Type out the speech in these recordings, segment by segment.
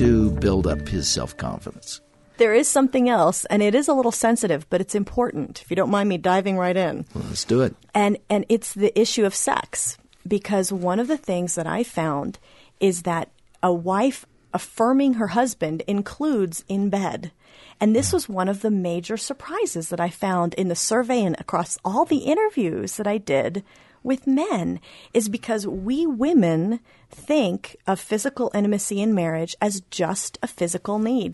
to build up his self-confidence. There is something else, and it is a little sensitive, but it's important. If you don't mind me diving right in. Well, let's do it. And it's the issue of sex, because one of the things that I found is that a wife affirming her husband includes in bed. And this was one of the major surprises that I found in the survey and across all the interviews that I did with men, is because we women think of physical intimacy in marriage as just a physical need.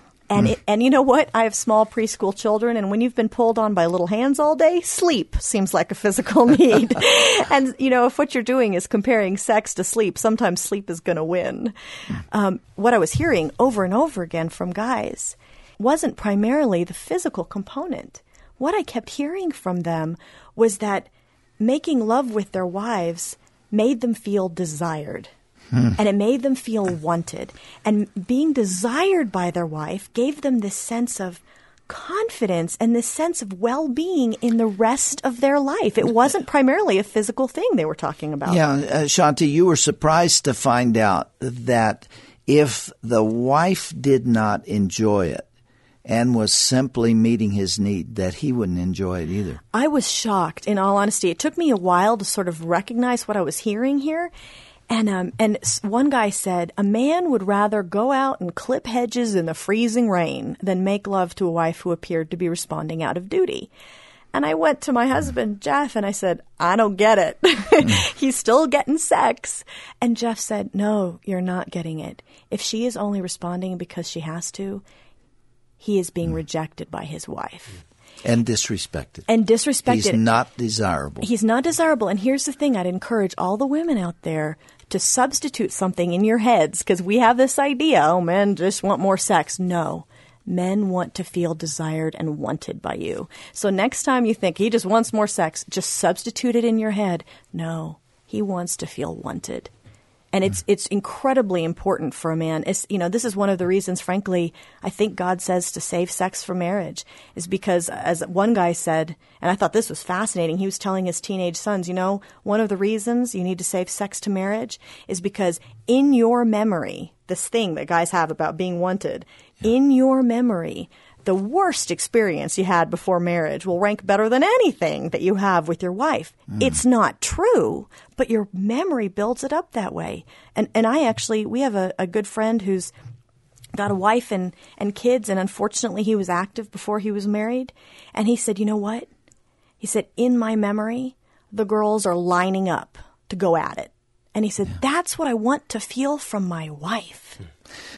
And you know what? I have small preschool children, and when you've been pulled on by little hands all day, sleep seems like a physical need. And, if what you're doing is comparing sex to sleep, sometimes sleep is going to win. What I was hearing over and over again from guys wasn't primarily the physical component. What I kept hearing from them was that making love with their wives made them feel desired. And it made them feel wanted. And being desired by their wife gave them this sense of confidence and this sense of well-being in the rest of their life. It wasn't primarily a physical thing they were talking about. Yeah, Shanti, you were surprised to find out that if the wife did not enjoy it and was simply meeting his need, that he wouldn't enjoy it either. I was shocked, in all honesty. It took me a while to sort of recognize what I was hearing here. And one guy said, a man would rather go out and clip hedges in the freezing rain than make love to a wife who appeared to be responding out of duty. And I went to my husband, Jeff, and I said, I don't get it. He's still getting sex. And Jeff said, no, you're not getting it. If she is only responding because she has to, he is being rejected by his wife. And disrespected. He's not desirable. He's not desirable. And here's the thing. I'd encourage all the women out there to substitute something in your heads, because we have this idea, oh, men just want more sex. No. Men want to feel desired and wanted by you. So next time you think he just wants more sex, just substitute it in your head. No. He wants to feel wanted. And it's incredibly important for a man. This is one of the reasons, frankly, I think God says to save sex for marriage, is because, as one guy said, and I thought this was fascinating, he was telling his teenage sons, one of the reasons you need to save sex to marriage is because in your memory, this thing that guys have about being wanted, in your memory, the worst experience you had before marriage will rank better than anything that you have with your wife. It's not true, but your memory builds it up that way. And we have a good friend who's got a wife and kids, and unfortunately he was active before he was married. And he said, you know what? He said, in my memory, the girls are lining up to go at it. And he said, that's what I want to feel from my wife.